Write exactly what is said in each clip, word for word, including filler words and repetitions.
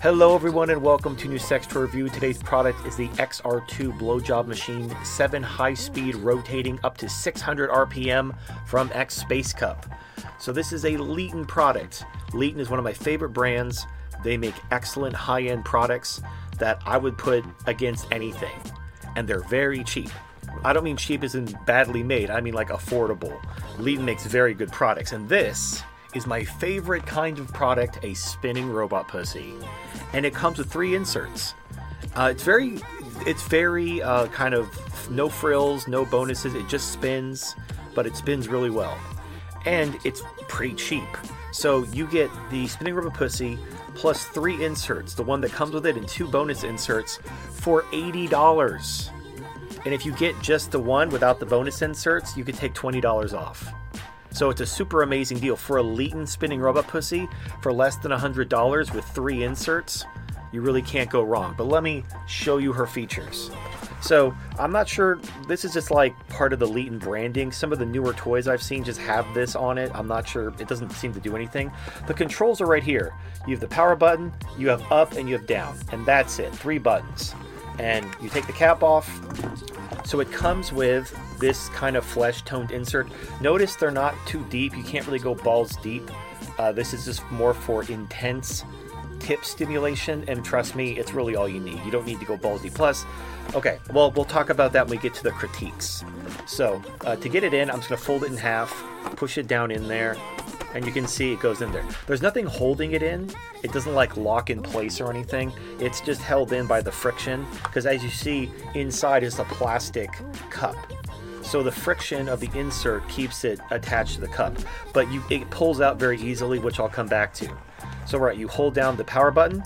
Hello everyone and welcome to New Sex Toy Review. Today's product is the X R two Blowjob Machine seven high-speed rotating up to six hundred R P M from X Space Cup. So this is a Leeton product. Leeton is one of my favorite brands. They make excellent high-end products that I would put against anything. And they're very cheap. I don't mean cheap as in badly made, I mean like affordable. Leeton makes very good products, and this is my favorite kind of product, a spinning robot pussy. And it comes with three inserts. Uh, it's very, it's very uh, kind of no frills, no bonuses. It just spins, but it spins really well. And it's pretty cheap. So you get the spinning robot pussy plus three inserts, the one that comes with it, and two bonus inserts for eighty dollars. And if you get just the one without the bonus inserts, you could take twenty dollars off. So it's a super amazing deal. For a Leeton spinning robot pussy, for less than one hundred dollars with three inserts, you really can't go wrong. But let me show you her features. So I'm not sure, this is just like part of the Leeton branding. Some of the newer toys I've seen just have this on it. I'm not sure, it doesn't seem to do anything. The controls are right here. You have the power button, you have up, and you have down. And that's it, three buttons. And you take the cap off. So it comes with this kind of flesh-toned insert. Notice they're not too deep. You can't really go balls deep. Uh, this is just more for intense tip stimulation, and trust me, it's really all you need. You don't need to go balls deep. Plus, okay, well, we'll talk about that when we get to the critiques. So uh, to get it in, I'm just going to fold it in half, push it down in there, and you can see it goes in there. There's nothing holding it in. It doesn't like lock in place or anything. It's just held in by the friction, because as you see, inside is a plastic cup. So the friction of the insert keeps it attached to the cup, but you, it pulls out very easily, which I'll come back to. So right, you hold down the power button,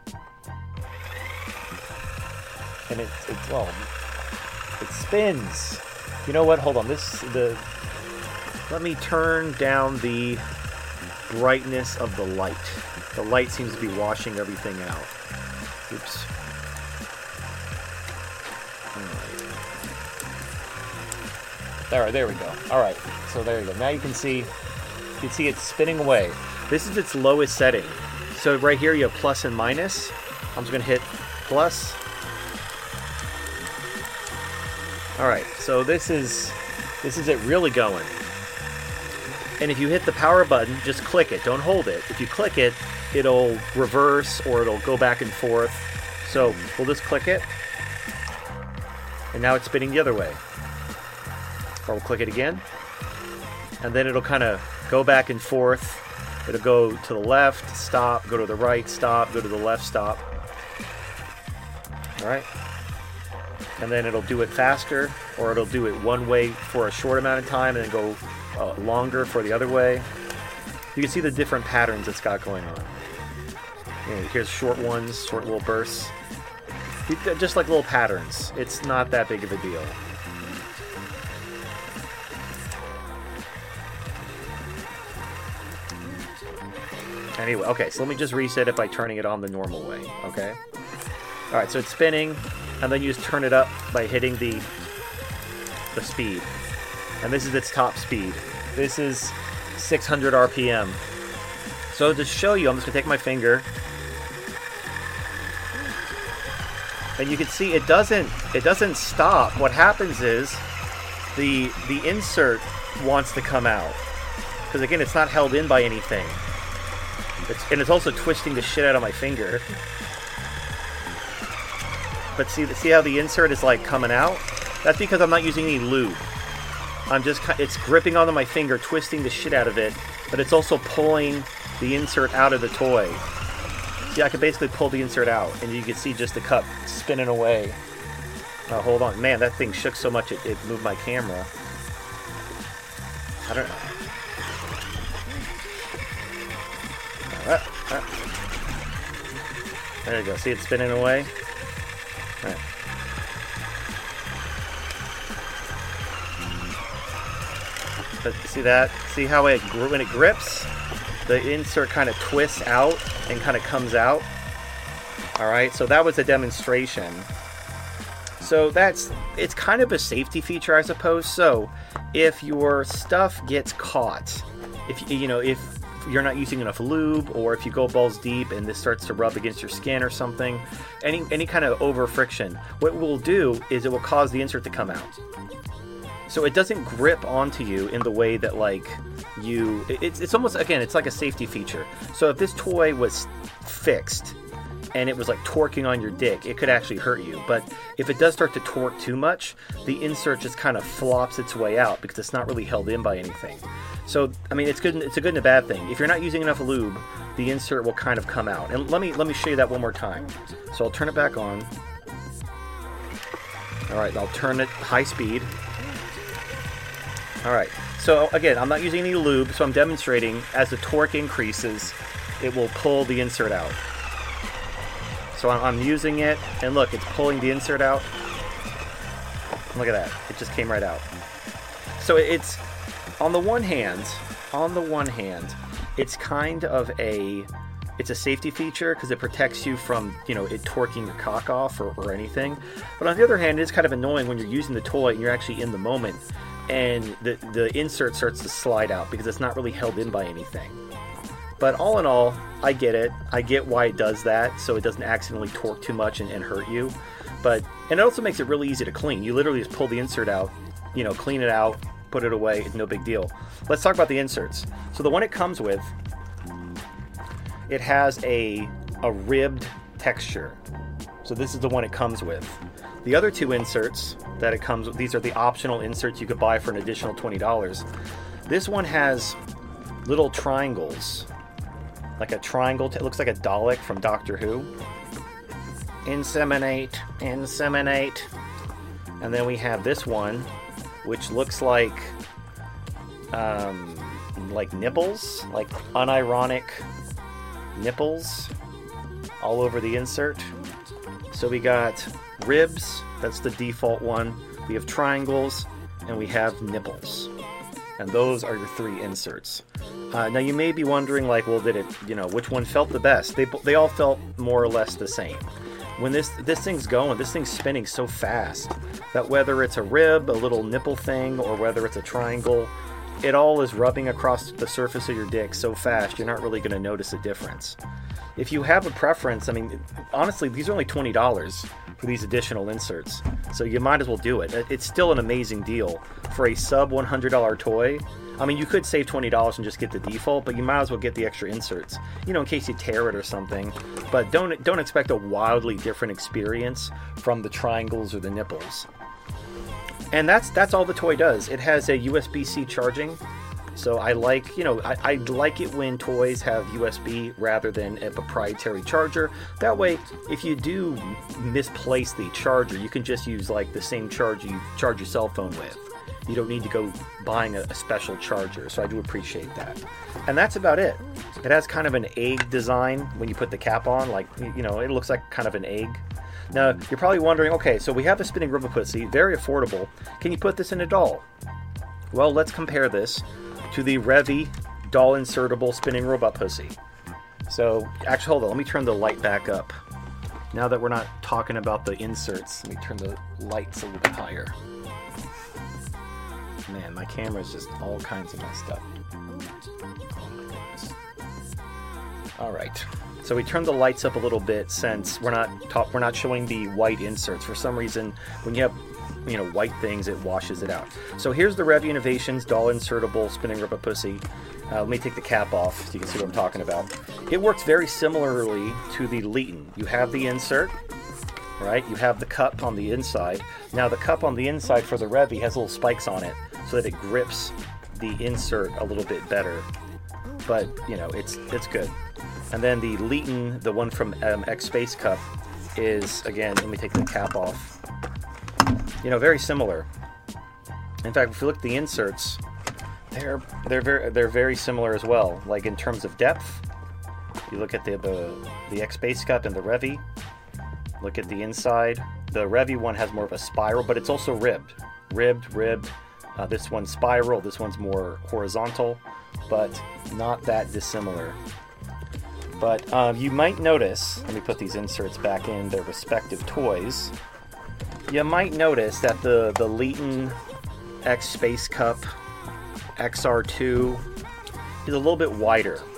and it, it's, well, it spins. You know what, hold on, this, the, let me turn down the brightness of the light. The light seems to be washing everything out. Oops. All right, there we go. All right, so there you go. Now you can see, you can see it's spinning away. This is its lowest setting. So right here you have plus and minus. I'm just gonna hit plus. All right, so this is, this is it really going. And if you hit the power button, just click it, don't hold it. If you click it, it'll reverse or it'll go back and forth. So we'll just click it. And now it's spinning the other way. Or we'll click it again. And then it'll kind of go back and forth. It'll go to the left, stop, go to the right, stop, go to the left, stop. All right. And then it'll do it faster, or it'll do it one way for a short amount of time and then go uh, longer for the other way. You can see the different patterns it's got going on. You know, here's short ones, short little bursts. Just like little patterns. It's not that big of a deal. Anyway, okay, so let me just reset it by turning it on the normal way, okay? All right, so it's spinning, and then you just turn it up by hitting the, the speed. And this is its top speed. This is six hundred R P M. So to show you, I'm just gonna take my finger, and you can see it doesn't, it doesn't stop. What happens is the, the insert wants to come out. Because again, it's not held in by anything. It's, and it's also twisting the shit out of my finger. But see, see how the insert is like coming out? That's because I'm not using any lube. I'm just, it's gripping onto my finger, twisting the shit out of it, but it's also pulling the insert out of the toy. See, I can basically pull the insert out, and you can see just the cup spinning away. Oh, hold on. Man, that thing shook so much it, it moved my camera. I don't know. Uh, uh. There you go. See it spinning away? All right. But see that? See how it, when it grips, the insert kind of twists out and kind of comes out? All right, so that was a demonstration. So that's, it's kind of a safety feature, I suppose. So if your stuff gets caught, if you know, if you're not using enough lube, or if you go balls deep and this starts to rub against your skin or something, any any kind of over friction, what it will do is it will cause the insert to come out. So it doesn't grip onto you in the way that like you, it's, it's almost, again, it's like a safety feature. So if this toy was fixed and it was like torquing on your dick, it could actually hurt you. But if it does start to torque too much, the insert just kind of flops its way out because it's not really held in by anything. So, I mean, it's good. It's a good and a bad thing. If you're not using enough lube, the insert will kind of come out. And let me let me show you that one more time. So I'll turn it back on. All right, I'll turn it high speed. All right. So again, I'm not using any lube, so I'm demonstrating as the torque increases, it will pull the insert out. So I'm using it, and look, it's pulling the insert out. Look at that. It just came right out. So it's, on the one hand, on the one hand, it's kind of a, it's a safety feature because it protects you from, you know, it torquing your cock off or, or anything. But on the other hand, it's kind of annoying when you're using the toy and you're actually in the moment and the, the insert starts to slide out because it's not really held in by anything. But all in all, I get it. I get why it does that, so it doesn't accidentally torque too much and, and hurt you. But, and it also makes it really easy to clean. You literally just pull the insert out, you know, clean it out, put it away, it's no big deal. Let's talk about the inserts. So the one it comes with, it has a, a ribbed texture. So this is the one it comes with. The other two inserts that it comes with, these are the optional inserts you could buy for an additional twenty dollars. This one has little triangles, like a triangle, it looks like a Dalek from Doctor Who. Inseminate, inseminate. And then we have this one, which looks like, um, like nipples, like unironic nipples all over the insert. So we got ribs, that's the default one. We have triangles, and we have nipples. And those are your three inserts. Uh, now you may be wondering, like, well, did it, you know, which one felt the best? They they all felt more or less the same. When this this thing's going, this thing's spinning so fast that whether it's a rib, a little nipple thing, or whether it's a triangle, it all is rubbing across the surface of your dick so fast you're not really going to notice a difference. If you have a preference, I mean, honestly, these are only twenty dollars for these additional inserts, so you might as well do it. It's still an amazing deal for a sub one hundred dollar toy. I mean, you could save twenty dollars and just get the default, but you might as well get the extra inserts, you know, in case you tear it or something. But don't don't expect a wildly different experience from the triangles or the nipples. And that's that's all the toy does. It has a U S B C charging. So I like, you know, I, I like it when toys have U S B rather than a proprietary charger. That way, if you do misplace the charger, you can just use like the same charger you charge your cell phone with. You don't need to go buying a, a special charger, so I do appreciate that. And that's about it. It has kind of an egg design when you put the cap on, like, you know, it looks like kind of an egg. Now, you're probably wondering, okay, so we have a spinning rubber pussy, very affordable. Can you put this in a doll? Well, let's compare this to the Revy doll insertable spinning robot pussy. So, actually, hold on, let me turn the light back up. Now that we're not talking about the inserts, let me turn the lights a little bit higher. Man, my camera's just all kinds of messed up. All right, so we turned the lights up a little bit since we're not talk, we're not showing the white inserts. For some reason, when you have, you know, white things, it washes it out. So here's the Revy Innovations doll insertable spinning rubber pussy. Uh, let me take the cap off so you can see what I'm talking about. It works very similarly to the Leeton. You have the insert, right? You have the cup on the inside. Now the cup on the inside for the Revy has little spikes on it so that it grips the insert a little bit better. But, you know, it's it's good. And then the Leeton, the one from um, X Space Cup, is, again, let me take the cap off. You know, very similar. In fact, if you look at the inserts, they're they're very they're very similar as well. Like in terms of depth, you look at the the, the X Space Cup and the Revy. Look at the inside. The Revy one has more of a spiral, but it's also ribbed, ribbed, ribbed. Uh, this one's spiral. This one's more horizontal, but not that dissimilar. But um, you might notice, let me put these inserts back in their respective toys. You might notice that the, the Leeton X Space Cup X R two is a little bit wider.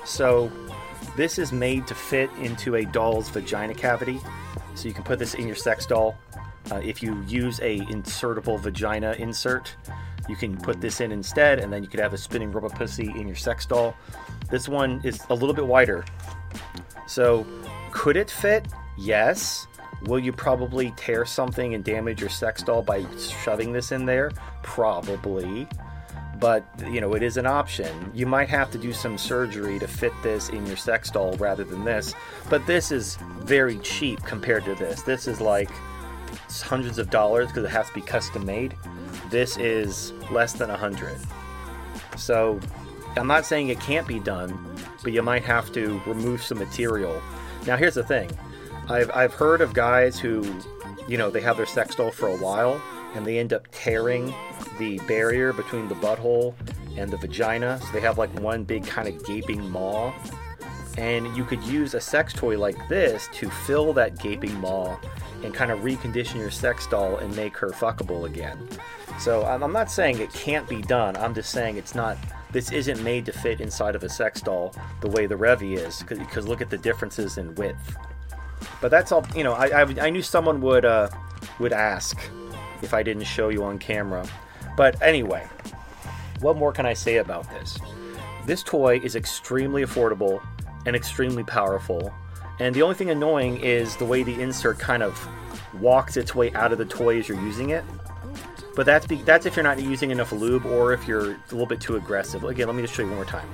So this is made to fit into a doll's vagina cavity. So you can put this in your sex doll. Uh, if you use a insertable vagina insert, you can put this in instead, and then you could have a spinning rubber pussy in your sex doll. This one is a little bit wider. So could it fit? Yes. Will you probably tear something and damage your sex doll by shoving this in there? Probably. But, you know, it is an option. You might have to do some surgery to fit this in your sex doll rather than this. But this is very cheap compared to this. This is like hundreds of dollars because it has to be custom made. This is less than a hundred. So I'm not saying it can't be done, but you might have to remove some material. Now here's the thing. I've, I've heard of guys who, you know, they have their sex doll for a while and they end up tearing the barrier between the butthole and the vagina. So they have like one big kind of gaping maw. And you could use a sex toy like this to fill that gaping maw and kind of recondition your sex doll and make her fuckable again. So I'm not saying it can't be done. I'm just saying it's not, this isn't made to fit inside of a sex doll the way the Revy is, because look at the differences in width. But that's all, you know, I, I, I knew someone would, uh, would ask if I didn't show you on camera. But anyway, what more can I say about this? This toy is extremely affordable and extremely powerful. And the only thing annoying is the way the insert kind of walks its way out of the toy as you're using it. But that's be, that's if you're not using enough lube or if you're a little bit too aggressive. Again, let me just show you one more time.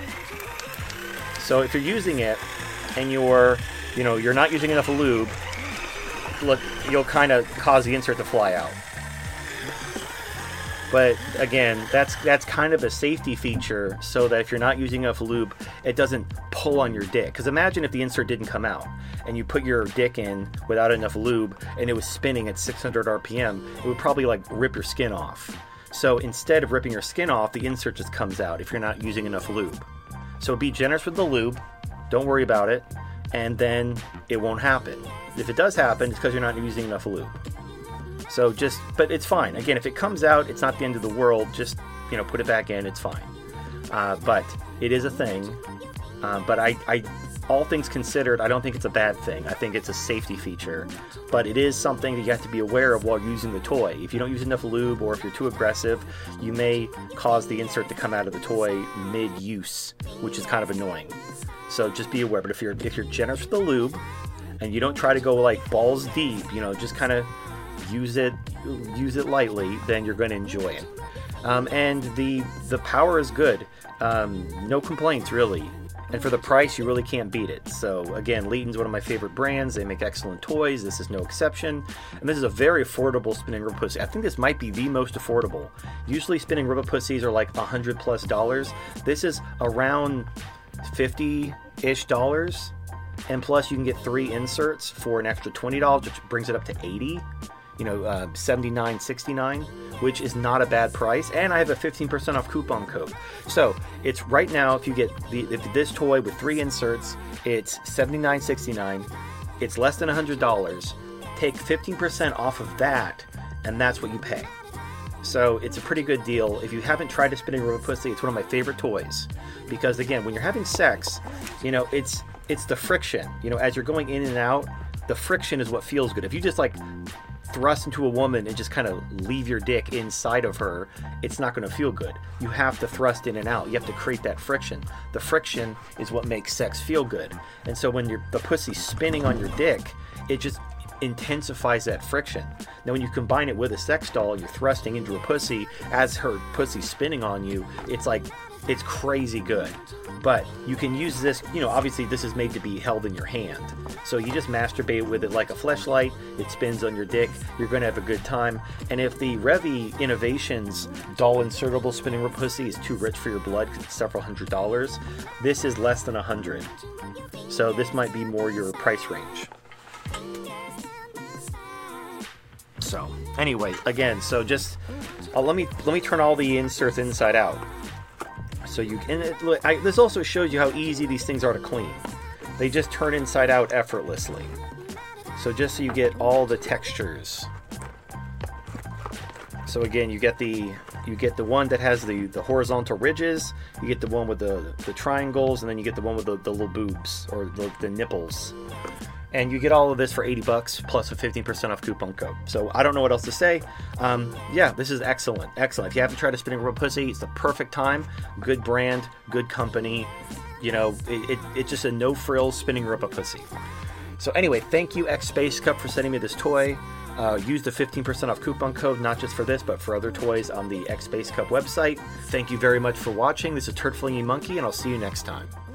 So if you're using it and you're, you know, you're not using enough lube, look, you'll kind of cause the insert to fly out. But again, that's that's kind of a safety feature so that if you're not using enough lube, it doesn't pull on your dick. Because imagine if the insert didn't come out and you put your dick in without enough lube and it was spinning at six hundred R P M, it would probably like rip your skin off. So instead of ripping your skin off, the insert just comes out if you're not using enough lube. So be generous with the lube, don't worry about it, and then it won't happen. If it does happen, it's because you're not using enough lube. So just, but it's fine. Again, if it comes out, it's not the end of the world. Just, you know, put it back in. It's fine. Uh, but it is a thing. Uh, but I, I, all things considered, I don't think it's a bad thing. I think it's a safety feature. But it is something that you have to be aware of while using the toy. If you don't use enough lube or if you're too aggressive, you may cause the insert to come out of the toy mid-use, which is kind of annoying. So just be aware. But if you're if you're generous with the lube and you don't try to go like balls deep, you know, just kind of use it use it lightly, then you're going to enjoy it. Um, and the the power is good. Um, no complaints really. And for the price, you really can't beat it. So again, Leighton's one of my favorite brands. They make excellent toys. This is no exception. And this is a very affordable spinning rubber pussy. I think this might be the most affordable. Usually spinning rubber pussies are like a hundred plus dollars. This is around fifty-ish dollars. And plus you can get three inserts for an extra twenty dollars, which brings it up to eighty dollars. You know, uh, seventy-nine sixty-nine, which is not a bad price, and I have a fifteen percent off coupon code. So it's right now, if you get the, if this toy with three inserts, it's seventy-nine sixty-nine. It's less than one hundred dollars. Take fifteen percent off of that, and that's what you pay. So it's a pretty good deal. If you haven't tried a spinning rubber pussy, it's one of my favorite toys, because again, when you're having sex, you know, it's it's the friction. You know, as you're going in and out, the friction is what feels good. If you just like thrust into a woman and just kind of leave your dick inside of her, it's not going to feel good. You have to thrust in and out. You have to create that friction. The friction is what makes sex feel good. And so when you're, the pussy's spinning on your dick, it just intensifies that friction. Now when you combine it with a sex doll, you're thrusting into a pussy as her pussy's spinning on you. It's like, it's crazy good. But you can use this, you know, obviously this is made to be held in your hand. So you just masturbate with it like a fleshlight. It spins on your dick. You're going to have a good time. And if the Revy Innovations doll insertable spinning rubber pussy is too rich for your blood because it's several hundred dollars, this is less than a hundred. So this might be more your price range. So anyway, again, so just uh, let me let me turn all the inserts inside out. So you and it, I, this also shows you how easy these things are to clean. They just turn inside out effortlessly. So just so you get all the textures. So again, you get the You get the one that has the, the horizontal ridges, you get the one with the, the triangles, and then you get the one with the, the little boobs, or the, the nipples. And you get all of this for eighty bucks plus a fifteen percent off coupon code. So I don't know what else to say. Um, yeah, this is excellent. Excellent. If you haven't tried a spinning robot pussy, it's the perfect time. Good brand, good company. You know, it, it, it's just a no-frills spinning robot pussy. So anyway, thank you, X Space Cup, for sending me this toy. Uh, use the fifteen percent off coupon code, not just for this, but for other toys on the X Space Cup website. Thank you very much for watching. This is Turd Flinging Monkey, and I'll see you next time.